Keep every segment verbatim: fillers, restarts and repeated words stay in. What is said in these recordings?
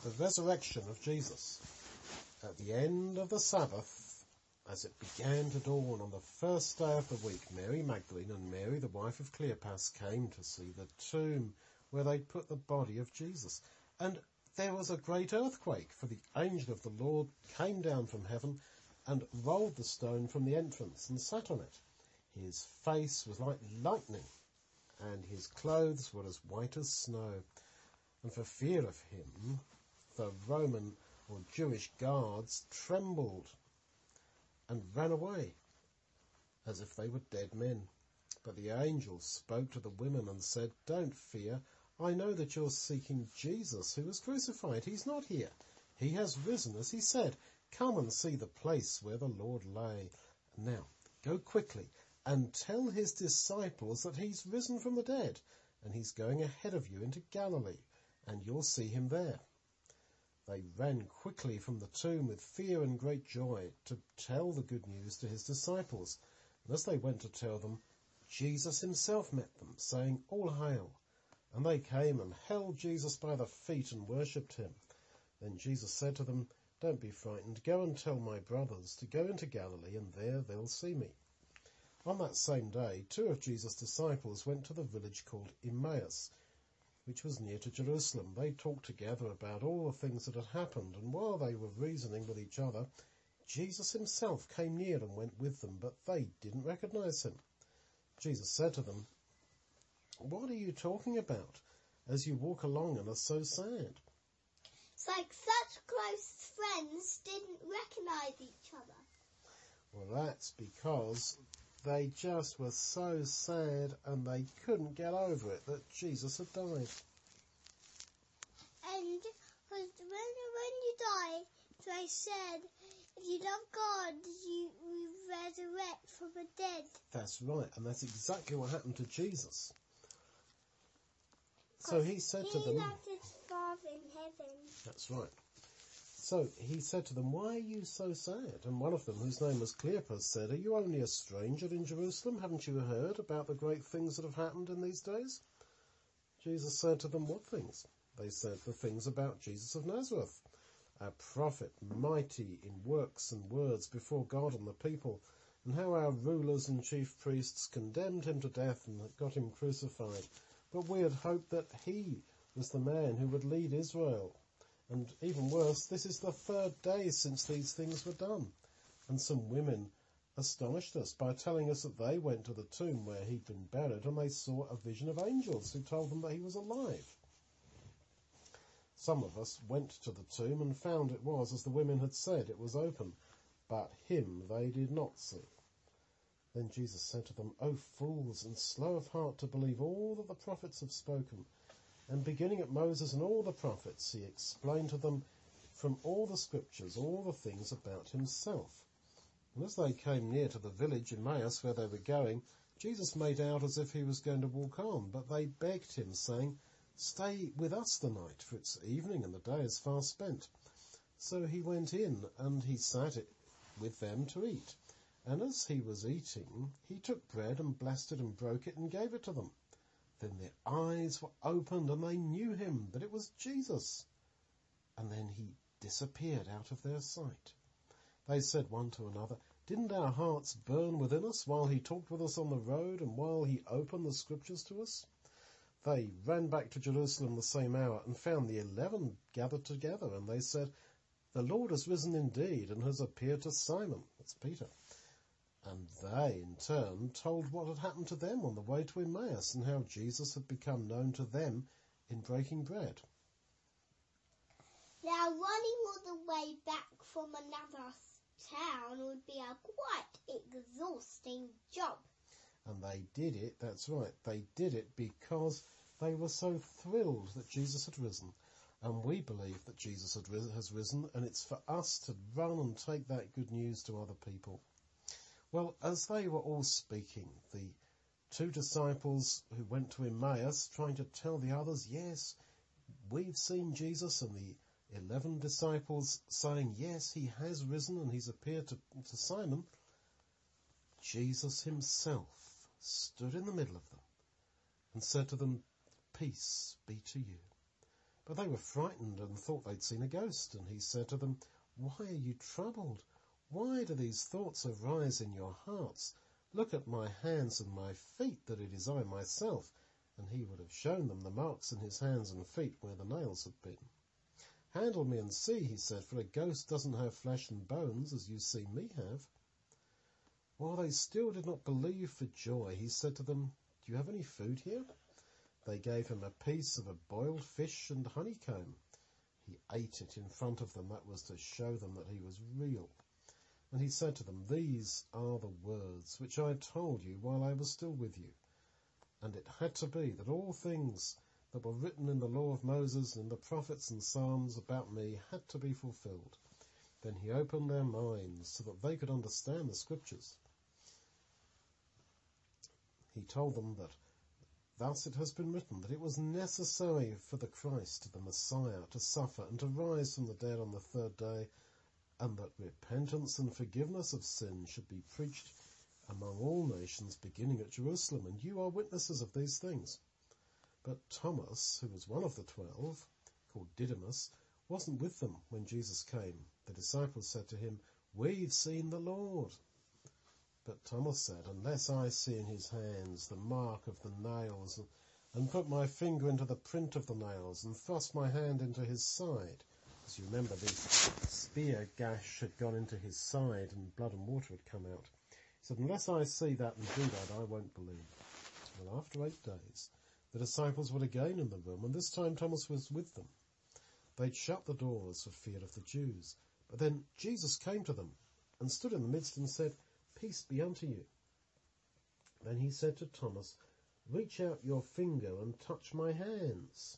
The resurrection of Jesus. At the end of the Sabbath, as it began to dawn on the first day of the week, Mary Magdalene and Mary, the wife of Cleopas, came to see the tomb where they'd put the body of Jesus. And there was a great earthquake, for the angel of the Lord came down from heaven and rolled the stone from the entrance and sat on it. His face was like lightning, and his clothes were as white as snow. And for fear of him, the Roman or Jewish guards trembled and ran away, as if they were dead men. But the angel spoke to the women and said, "Don't fear. I know that you're seeking Jesus, who was crucified. He's not here. He has risen, as he said. Come and see the place where the Lord lay. Now, go quickly and tell his disciples that he's risen from the dead, and he's going ahead of you into Galilee, and you'll see him there." They ran quickly from the tomb with fear and great joy to tell the good news to his disciples. And as they went to tell them, Jesus himself met them, saying, "All hail." And they came and held Jesus by the feet and worshipped him. Then Jesus said to them, "Don't be frightened. Go and tell my brothers to go into Galilee, and there they'll see me." On that same day, two of Jesus' disciples went to the village called Emmaus, which was near to Jerusalem. They talked together about all the things that had happened, and while they were reasoning with each other, Jesus himself came near and went with them, but they didn't recognize him. Jesus said to them, "What are you talking about as you walk along and are so sad?" It's like such close friends didn't recognize each other. Well, that's because they just were so sad and they couldn't get over it that Jesus had died. And when, when you die, they said, if you love God, you, you resurrect from the dead. That's right, and that's exactly what happened to Jesus. So he said to them... He loved his Father in heaven. That's right. So he said to them, "Why are you so sad?" And one of them, whose name was Cleopas, said, "Are you only a stranger in Jerusalem? Haven't you heard about the great things that have happened in these days?" Jesus said to them, "What things?" They said, "The things about Jesus of Nazareth, a prophet, mighty in works and words before God and the people, and how our rulers and chief priests condemned him to death and got him crucified. But we had hoped that he was the man who would lead Israel. And even worse, this is the third day since these things were done." And some women astonished us by telling us that they went to the tomb where he'd been buried and they saw a vision of angels who told them that he was alive. Some of us went to the tomb and found it was as the women had said, it was open, but him they did not see. Then Jesus said to them, "O fools and slow of heart to believe all that the prophets have spoken." And beginning at Moses and all the prophets, he explained to them from all the scriptures all the things about himself. And as they came near to the village Emmaus where they were going, Jesus made out as if he was going to walk on, but they begged him, saying, "Stay with us the night, for it's evening and the day is far spent." So he went in and he sat with them to eat. And as he was eating, he took bread and blessed it and broke it and gave it to them. Then their eyes were opened and they knew him, that it was Jesus. And then he disappeared out of their sight. They said one to another, "Didn't our hearts burn within us while he talked with us on the road and while he opened the scriptures to us?" They ran back to Jerusalem the same hour and found the eleven gathered together, and they said, "The Lord has risen indeed and has appeared to Simon," that's Peter. And they, in turn, told what had happened to them on the way to Emmaus and how Jesus had become known to them in breaking bread. Now, running all the way back from another town would be a quite exhausting job. And they did it, that's right, they did it because they were so thrilled that Jesus had risen. And we believe that Jesus had ris- has risen, and it's for us to run and take that good news to other people. Well, as they were all speaking, the two disciples who went to Emmaus trying to tell the others, "Yes, we've seen Jesus," and the eleven disciples saying, "Yes, he has risen and he's appeared to, to Simon," Jesus himself stood in the middle of them and said to them, "Peace be to you." But they were frightened and thought they'd seen a ghost, and he said to them, "Why are you troubled? Why do these thoughts arise in your hearts? Look at my hands and my feet, that it is I myself." And he would have shown them the marks in his hands and feet where the nails had been. "Handle me and see," he said, "for a ghost doesn't have flesh and bones, as you see me have." While they still did not believe for joy, he said to them, "Do you have any food here?" They gave him a piece of a boiled fish and honeycomb. He ate it in front of them. That was to show them that he was real. And he said to them, "These are the words which I told you while I was still with you." And it had to be that all things that were written in the law of Moses and in the prophets and Psalms about me had to be fulfilled. Then he opened their minds so that they could understand the scriptures. He told them that thus it has been written that it was necessary for the Christ, the Messiah, to suffer and to rise from the dead on the third day, and that repentance and forgiveness of sin should be preached among all nations, beginning at Jerusalem, and you are witnesses of these things. But Thomas, who was one of the twelve, called Didymus, wasn't with them when Jesus came. The disciples said to him, "We've seen the Lord." But Thomas said, "Unless I see in his hands the mark of the nails, and put my finger into the print of the nails, and thrust my hand into his side." As you remember, the spear gash had gone into his side and blood and water had come out. He said, "Unless I see that and do that, I won't believe." Well, after eight days, the disciples were again in the room, and this time Thomas was with them. They'd shut the doors for fear of the Jews. But then Jesus came to them and stood in the midst and said, "Peace be unto you." Then he said to Thomas, "Reach out your finger and touch my hands."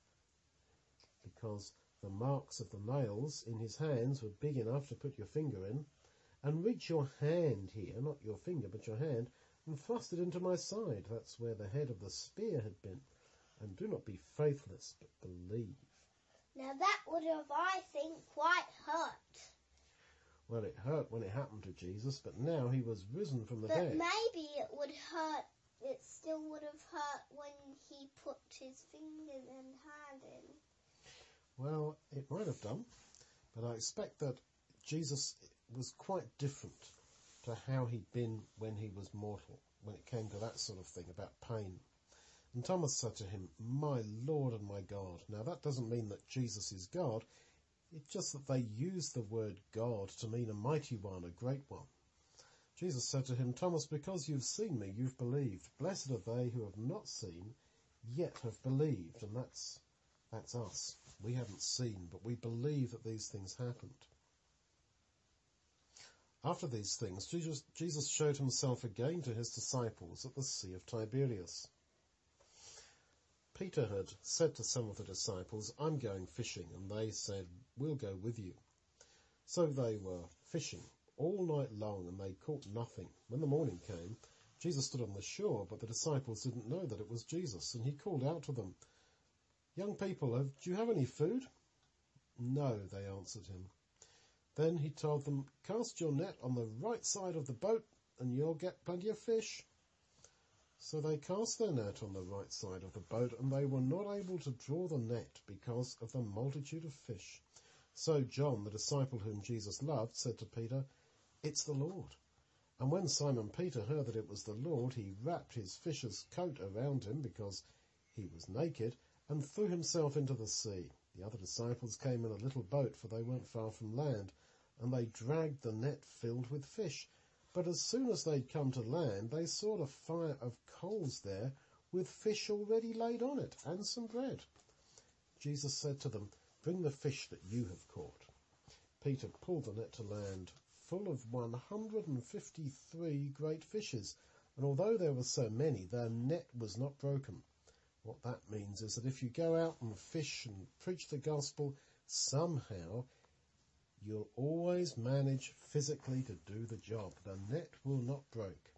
Because the marks of the nails in his hands were big enough to put your finger in. "And reach your hand here," not your finger, but your hand, "and thrust it into my side." That's where the head of the spear had been. "And do not be faithless, but believe." Now that would have, I think, quite hurt. Well, it hurt when it happened to Jesus, but now he was risen from the But dead. maybe it would hurt, it still would have hurt when he put his finger and hand in. Well, it might have done, but I expect that Jesus was quite different to how he'd been when he was mortal, when it came to that sort of thing about pain. And Thomas said to him, "My Lord and my God." Now that doesn't mean that Jesus is God. It's just that they use the word God to mean a mighty one, a great one. Jesus said to him, "Thomas, because you've seen me, you've believed. Blessed are they who have not seen, yet have believed." And that's, that's us. We haven't seen, but we believe that these things happened. After these things, Jesus, Jesus showed himself again to his disciples at the Sea of Tiberias. Peter had said to some of the disciples, "I'm going fishing," and they said, "We'll go with you." So they were fishing all night long, and they caught nothing. When the morning came, Jesus stood on the shore, but the disciples didn't know that it was Jesus, and he called out to them, "Young people, have, do you have any food?" "No," they answered him. Then he told them, "Cast your net on the right side of the boat, and you'll get plenty of fish." So they cast their net on the right side of the boat, and they were not able to draw the net because of the multitude of fish. So John, the disciple whom Jesus loved, said to Peter, "It's the Lord." And when Simon Peter heard that it was the Lord, he wrapped his fisher's coat around him because he was naked, and threw himself into the sea. The other disciples came in a little boat, for they weren't far from land, and they dragged the net filled with fish. But as soon as they'd come to land, they saw a fire of coals there, with fish already laid on it, and some bread. Jesus said to them, "Bring the fish that you have caught." Peter pulled the net to land, full of one hundred and fifty-three great fishes, and although there were so many, their net was not broken. What that means is that if you go out and fish and preach the gospel, somehow you'll always manage physically to do the job. The net will not break.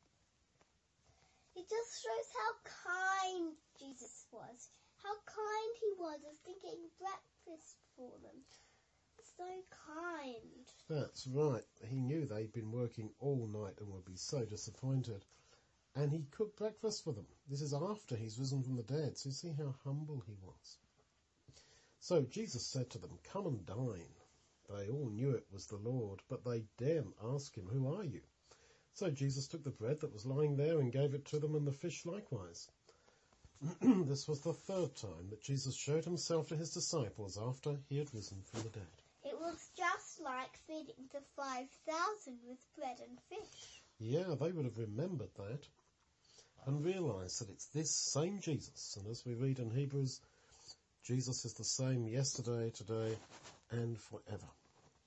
It just shows how kind Jesus was. How kind he was of thinking breakfast for them. So kind. That's right. He knew they'd been working all night and would be so disappointed. And he cooked breakfast for them. This is after he's risen from the dead, so you see how humble he was. So Jesus said to them, "Come and dine." They all knew it was the Lord, but they daren't ask him, "Who are you?" So Jesus took the bread that was lying there and gave it to them, and the fish likewise. This was the third time that Jesus showed himself to his disciples after he had risen from the dead. It was just like feeding the five thousand with bread and fish. Yeah, they would have remembered that and realised that it's this same Jesus. And as we read in Hebrews, Jesus is the same yesterday, today, and forever.